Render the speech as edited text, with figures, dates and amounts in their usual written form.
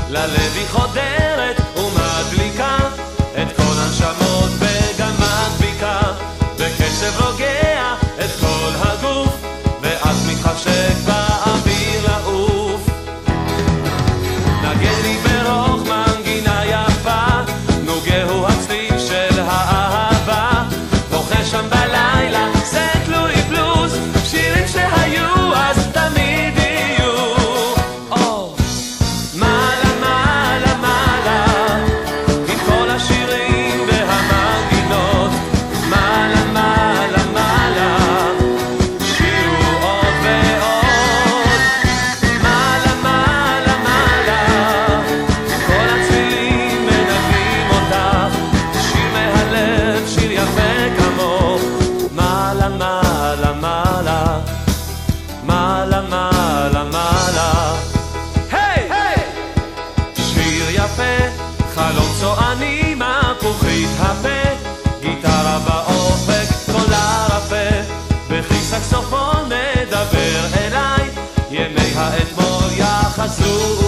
ללב היא חודרת ומדליקה את כל הנשמות וגם מדביקה בקצב רוגע את כל הגוף ואז מתחשק באוויר לעוף. נגן לי ברוך מנגינה יפה, נוגהו הצליל של האהבה, בוכה שם בלילה זה תלוי בלוז, שירים שהיו אז תמיד יהיו. מעלה מעלה מעלה עם כל השירים והמנגינות, מעלה מעלה מעלה שירו עוד ועוד. מעלה מעלה מעלה כל הצלילים מנגנים אותך, שיר מהלב, שיר יפה כמוך. מעלה מעלה מעלה מעלה מעלה מעלה היי היי שיר יפה, חלום צועני, מפוחית הפה, גיטרה באופק, קולה רפה, בכי סקסופון מדבר אליי, ימי האתמול יחזרו